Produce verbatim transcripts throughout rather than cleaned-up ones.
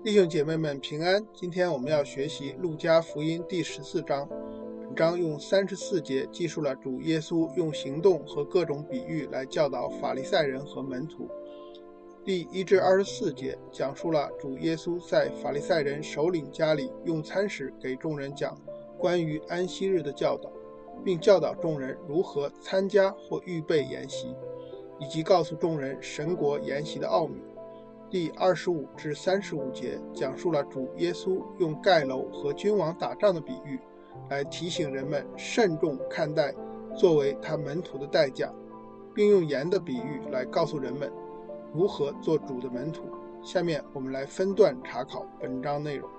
弟兄姐妹们平安，今天我们要学习路加福音第十四章。本章用三十四节记述了主耶稣用行动和各种比喻来教导法利赛人和门徒。第一至二十四节讲述了主耶稣在法利赛人首领家里用餐时给众人讲关于安息日的教导，并教导众人如何参加或预备筵席，以及告诉众人神国筵席的奥秘。第二十五至三十五节讲述了主耶稣用盖楼和君王打仗的比喻来提醒人们慎重看待作为他门徒的代价，并用盐的比喻来告诉人们如何做主的门徒。下面我们来分段查考本章内容。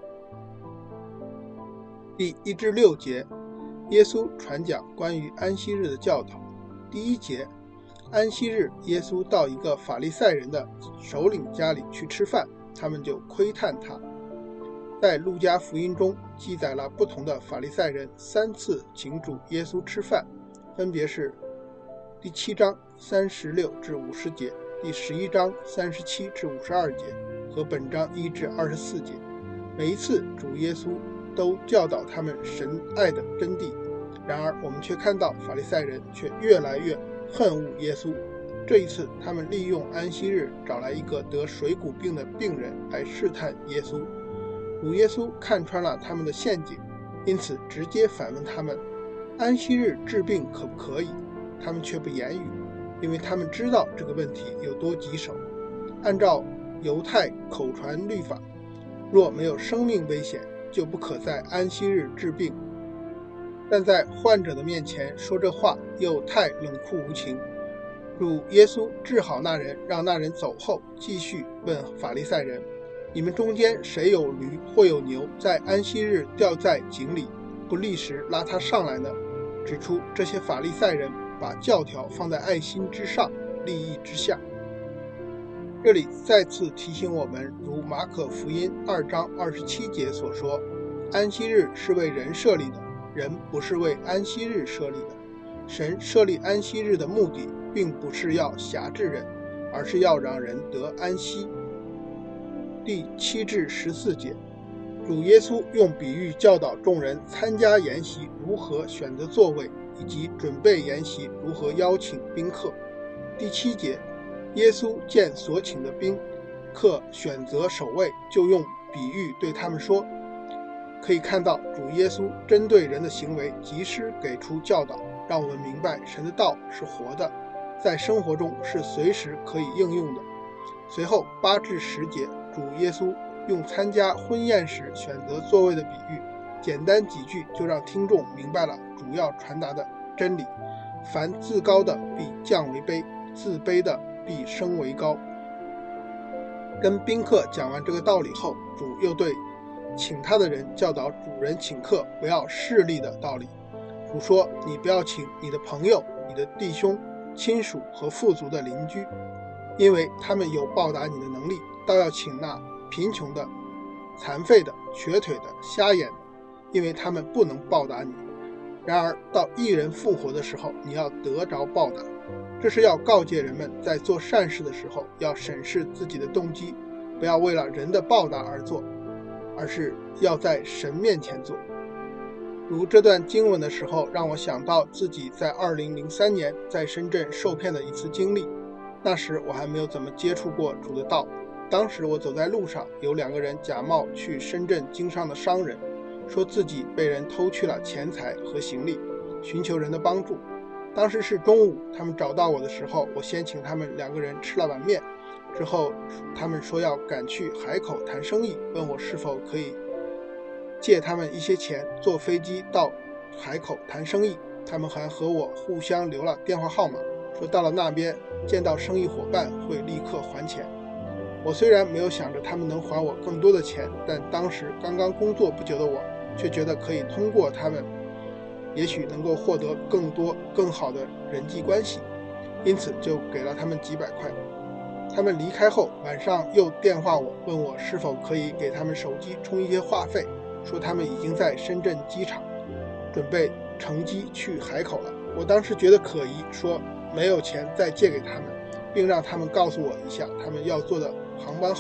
第一至六节，耶稣传讲关于安息日的教导。第一节，安息日，耶稣到一个法利赛人的首领家里去吃饭，他们就窥探他。在路加福音中记载了不同的法利赛人三次请主耶稣吃饭，分别是第七章三十六至五十节，第十一章三十七至五十二节和本章一至二十四节。每一次主耶稣都教导他们神爱的真谛，然而我们却看到法利赛人却越来越恨恶耶稣。这一次他们利用安息日找来一个得水谷病的病人来试探耶稣。主耶稣看穿了他们的陷阱，因此直接反问他们，安息日治病可不可以？他们却不言语，因为他们知道这个问题有多棘手。按照犹太口传律法，若没有生命危险，就不可在安息日治病。但在患者的面前说这话又太冷酷无情。主耶稣治好那人，让那人走后，继续问法利赛人，你们中间谁有驴或有牛，在安息日掉在井里，不立时拉他上来呢？指出这些法利赛人把教条放在爱心之上，利益之下。这里再次提醒我们，如马可福音二章二十七节所说，安息日是为人设立的，人不是为安息日设立的。神设立安息日的目的并不是要辖制人，而是要让人得安息。第七至十四节，主耶稣用比喻教导众人参加筵席如何选择座位，以及准备筵席如何邀请宾客。第七节，耶稣见所请的宾客选择首位，就用比喻对他们说。可以看到主耶稣针对人的行为及时给出教导，让我们明白神的道是活的，在生活中是随时可以应用的。随后八至十节，主耶稣用参加婚宴时选择座位的比喻，简单几句就让听众明白了主要传达的真理：凡自高的必降为卑，自卑的必升为高。跟宾客讲完这个道理后，主又对请他的人教导主人请客不要势利的道理。主说，你不要请你的朋友、你的弟兄、亲属和富足的邻居，因为他们有报答你的能力，倒要请那贫穷的、残废的、瘸腿的、瞎眼的，因为他们不能报答你。然而到义人复活的时候，你要得着报答。这是要告诫人们在做善事的时候要审视自己的动机，不要为了人的报答而做，而是要在神面前做。读这段经文的时候，让我想到自己在二零零三年在深圳受骗的一次经历。那时我还没有怎么接触过主的道。当时我走在路上，有两个人假冒去深圳经商的商人，说自己被人偷去了钱财和行李，寻求人的帮助。当时是中午，他们找到我的时候，我先请他们两个人吃了碗面，之后他们说要赶去海口谈生意，问我是否可以借他们一些钱坐飞机到海口谈生意。他们还和我互相留了电话号码，说到了那边见到生意伙伴会立刻还钱。我虽然没有想着他们能还我更多的钱，但当时刚刚工作不久的我却觉得可以通过他们也许能够获得更多更好的人际关系，因此就给了他们几百块。他们离开后，晚上又电话我，问我是否可以给他们手机充一些话费，说他们已经在深圳机场准备乘机去海口了。我当时觉得可疑，说没有钱再借给他们，并让他们告诉我一下他们要坐的航班号，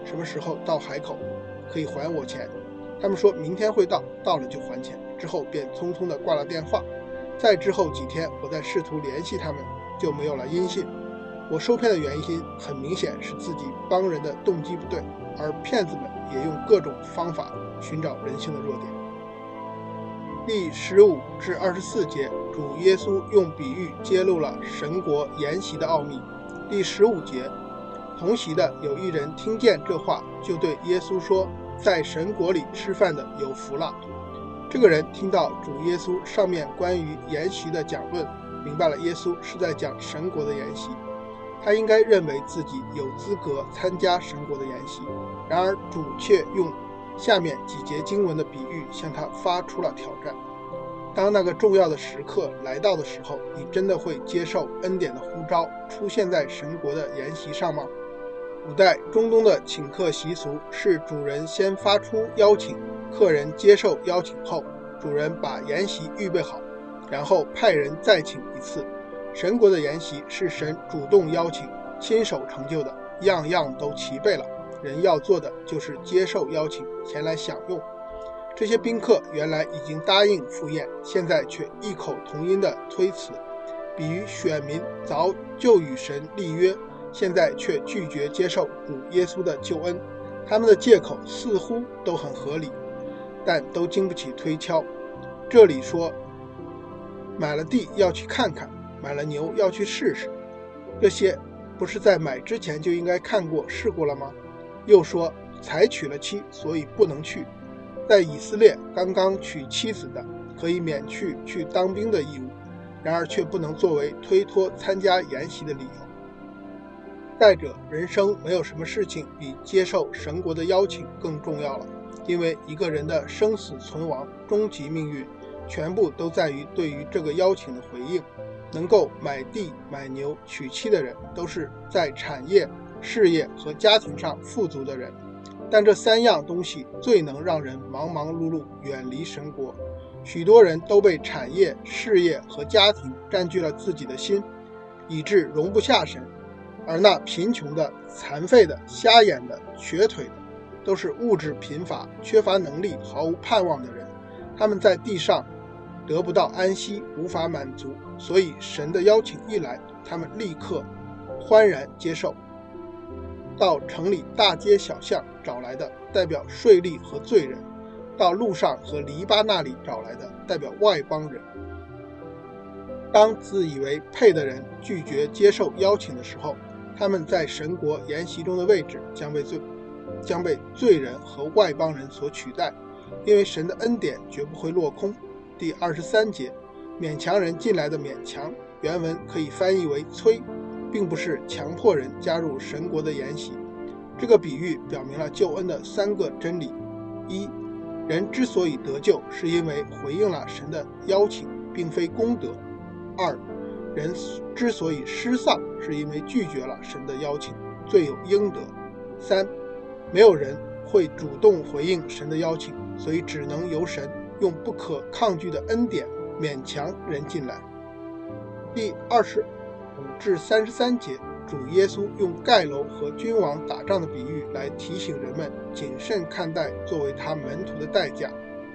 什么时候到海口，可以还我钱。他们说明天会到，到了就还钱。之后便匆匆地挂了电话。再之后几天，我在试图联系他们，就没有了音信。我受骗的原因很明显是自己帮人的动机不对，而骗子们也用各种方法寻找人性的弱点。第十五至二十四节，主耶稣用比喻揭露了神国筵席的奥秘。第十五节，同席的有一人听见这话，就对耶稣说，在神国里吃饭的有福了。这个人听到主耶稣上面关于筵席的讲论，明白了耶稣是在讲神国的筵席。他应该认为自己有资格参加神国的筵席，然而主却用下面几节经文的比喻向他发出了挑战。当那个重要的时刻来到的时候，你真的会接受恩典的呼召，出现在神国的筵席上吗？古代中东的请客习俗是主人先发出邀请，客人接受邀请后，主人把筵席预备好，然后派人再请一次。神国的筵席是神主动邀请，亲手成就的，样样都齐备了，人要做的就是接受邀请，前来享用。这些宾客原来已经答应赴宴，现在却异口同音的推辞，比喻选民早就与神立约，现在却拒绝接受主耶稣的救恩。他们的借口似乎都很合理，但都经不起推敲。这里说买了地要去看看，买了牛要去试试，这些不是在买之前就应该看过试过了吗？又说才娶了妻，所以不能去。在以色列刚刚娶妻子的可以免去去当兵的义务，然而却不能作为推脱参加筵席的理由。再者，人生没有什么事情比接受神国的邀请更重要了，因为一个人的生死存亡、终极命运全部都在于对于这个邀请的回应。能够买地买牛娶妻的人，都是在产业、事业和家庭上富足的人，但这三样东西最能让人忙忙碌碌远离神国。许多人都被产业、事业和家庭占据了自己的心，以致容不下神。而那贫穷的、残废的、瞎眼的、瘸腿的，都是物质贫乏、缺乏能力、毫无盼望的人。他们在地上得不到安息，无法满足，所以神的邀请一来，他们立刻欢然接受。到城里大街小巷找来的，代表税吏和罪人；到路上和篱笆那里找来的，代表外邦人。当自以为配的人拒绝接受邀请的时候，他们在神国筵席中的位置将被罪将被罪人和外邦人所取代，因为神的恩典绝不会落空。第二十三节，勉强人进来的勉强，原文可以翻译为催，并不是强迫人加入神国的筵席。这个比喻表明了救恩的三个真理：一，人之所以得救，是因为回应了神的邀请，并非功德；二，人之所以失丧，是因为拒绝了神的邀请，罪有应得；三，没有人会主动回应神的邀请，所以只能由神用不可抗拒的恩典勉强人进来。第二十五至三十三节，主耶稣用盖楼和君王打仗的比喻来提醒人们谨慎看待作为他门徒的代价。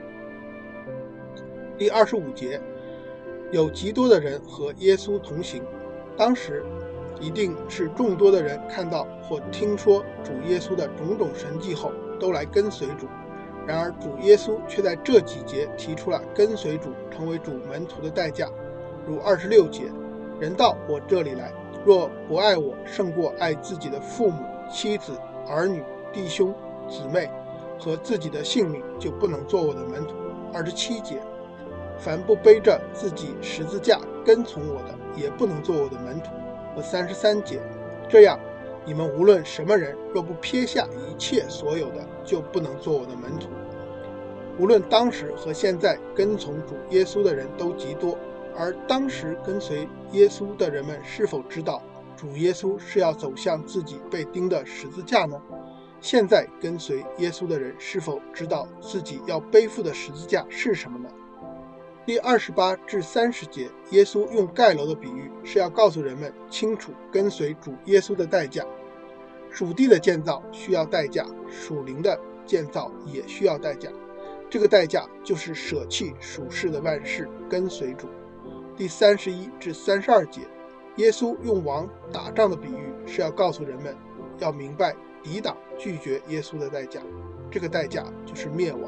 第二十五节，有极多的人和耶稣同行，当时一定是众多的人看到或听说主耶稣的种种神迹后，都来跟随主。然而主耶稣却在这几节提出了跟随主、成为主门徒的代价。如二十六节，人到我这里来，若不爱我胜过爱自己的父母、妻子、儿女、弟兄、姊妹和自己的性命，就不能做我的门徒。二十七节，凡不背着自己十字架跟从我的，也不能做我的门徒。和三十三节，这样你们无论什么人，若不撇下一切所有的，就不能做我的门徒。无论当时和现在跟从主耶稣的人都极多，而当时跟随耶稣的人们是否知道主耶稣是要走向自己被钉的十字架呢？现在跟随耶稣的人是否知道自己要背负的十字架是什么呢？第二十八至三十节，耶稣用盖楼的比喻是要告诉人们清楚跟随主耶稣的代价。 属地的建造需要代价，属灵的建造也需要代价。这个代价就是舍弃属世的万事，跟随主。第三十一至三十二节，耶稣用王打仗的比喻是要告诉人们，要明白抵挡拒绝耶稣的代价，这个代价就是灭亡。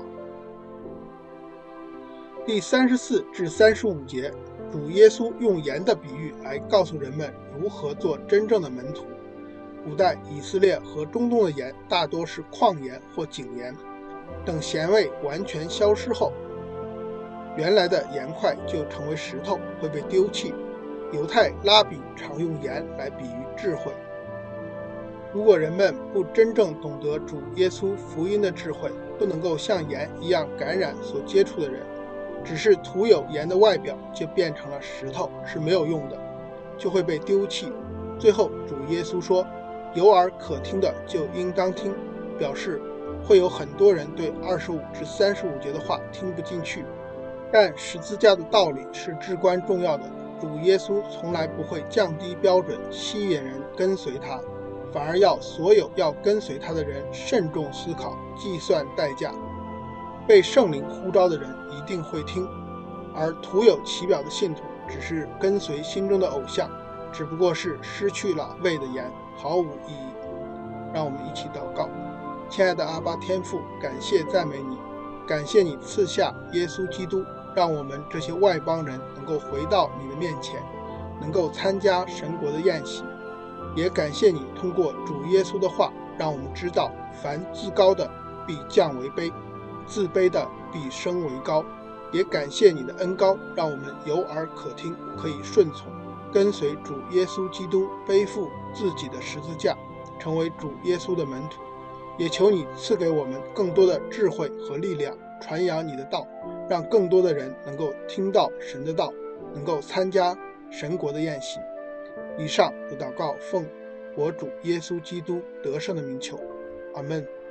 第三十四至三十五节，主耶稣用盐的比喻来告诉人们如何做真正的门徒。古代以色列和中东的盐大多是矿盐或井盐，等咸味完全消失后，原来的盐块就成为石头，会被丢弃。犹太拉比常用盐来比喻智慧。如果人们不真正懂得主耶稣福音的智慧，不能够像盐一样感染所接触的人，只是涂有盐的外表就变成了石头，是没有用的，就会被丢弃。最后主耶稣说，有耳可听的就应当听，表示会有很多人对二十五至三十五节的话听不进去。但十字架的道理是至关重要的，主耶稣从来不会降低标准吸引人跟随他，反而要所有要跟随他的人慎重思考，计算代价。被圣灵呼召的人一定会听，而徒有其表的信徒只是跟随心中的偶像，只不过是失去了味的盐，毫无意义。让我们一起祷告。亲爱的阿爸天父，感谢赞美你，感谢你赐下耶稣基督，让我们这些外邦人能够回到你的面前，能够参加神国的宴席。也感谢你通过主耶稣的话，让我们知道凡自高的必降为卑，自卑的必升为高。也感谢你的恩膏，让我们有耳可听，可以顺从，跟随主耶稣基督，背负自己的十字架，成为主耶稣的门徒。也求你赐给我们更多的智慧和力量，传扬你的道，让更多的人能够听到神的道，能够参加神国的宴席。以上的祷告奉我主耶稣基督得胜的名求，阿们。